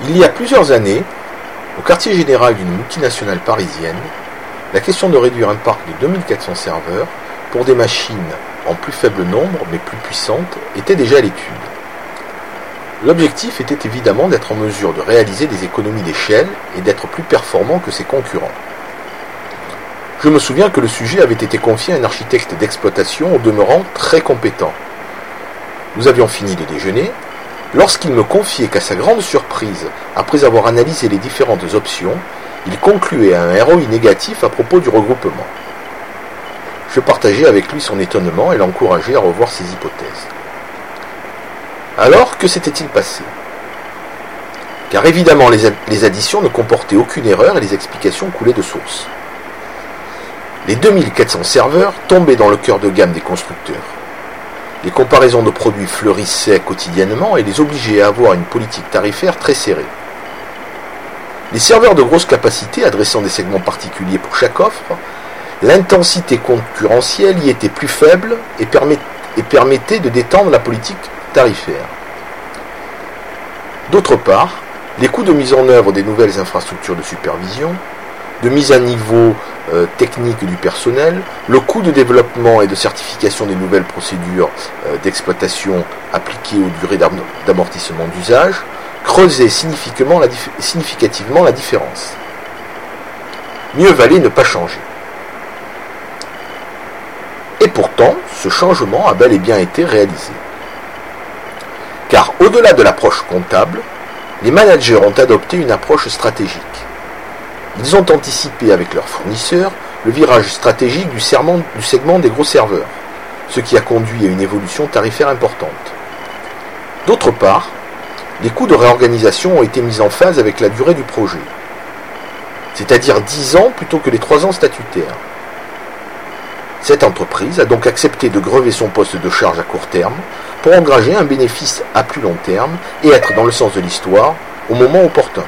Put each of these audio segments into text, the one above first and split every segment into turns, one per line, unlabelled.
Il y a plusieurs années, au quartier général d'une multinationale parisienne, la question de réduire un parc de 2400 serveurs pour des machines en plus faible nombre mais plus puissantes était déjà à l'étude. L'objectif était évidemment d'être en mesure de réaliser des économies d'échelle et d'être plus performant que ses concurrents. Je me souviens que le sujet avait été confié à un architecte d'exploitation au demeurant très compétent. Nous avions fini de déjeuner, lorsqu'il me confiait qu'à sa grande surprise, après avoir analysé les différentes options, il concluait à un ROI négatif à propos du regroupement. Je partageais avec lui son étonnement et l'encourageais à revoir ses hypothèses. Alors, que s'était-il passé ? Car évidemment, les additions ne comportaient aucune erreur et les explications coulaient de source. Les 2400 serveurs tombaient dans le cœur de gamme des constructeurs. Les comparaisons de produits fleurissaient quotidiennement et les obligeaient à avoir une politique tarifaire très serrée. Les serveurs de grosse capacité adressant des segments particuliers pour chaque offre, l'intensité concurrentielle y était plus faible et permettait de détendre la politique tarifaire. D'autre part, les coûts de mise en œuvre des nouvelles infrastructures de supervision, de mise à niveau technique du personnel, le coût de développement et de certification des nouvelles procédures d'exploitation appliquées aux durées d'amortissement d'usage, creusaient significativement la différence. Mieux valait ne pas changer. Et pourtant, ce changement a bel et bien été réalisé. Car au-delà de l'approche comptable, les managers ont adopté une approche stratégique. Ils ont anticipé avec leurs fournisseurs le virage stratégique du segment des gros serveurs, ce qui a conduit à une évolution tarifaire importante. D'autre part, les coûts de réorganisation ont été mis en phase avec la durée du projet, c'est-à-dire 10 ans plutôt que les 3 ans statutaires. Cette entreprise a donc accepté de grever son poste de charge à court terme pour engager un bénéfice à plus long terme et être dans le sens de l'histoire au moment opportun.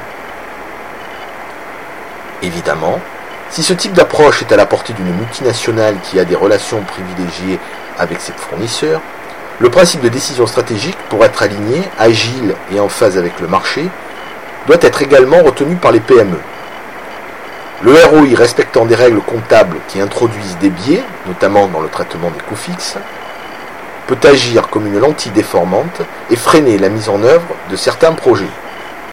Évidemment, si ce type d'approche est à la portée d'une multinationale qui a des relations privilégiées avec ses fournisseurs, le principe de décision stratégique, pour être aligné, agile et en phase avec le marché, doit être également retenu par les PME. Le ROI respectant des règles comptables qui introduisent des biais, notamment dans le traitement des coûts fixes, peut agir comme une lentille déformante et freiner la mise en œuvre de certains projets.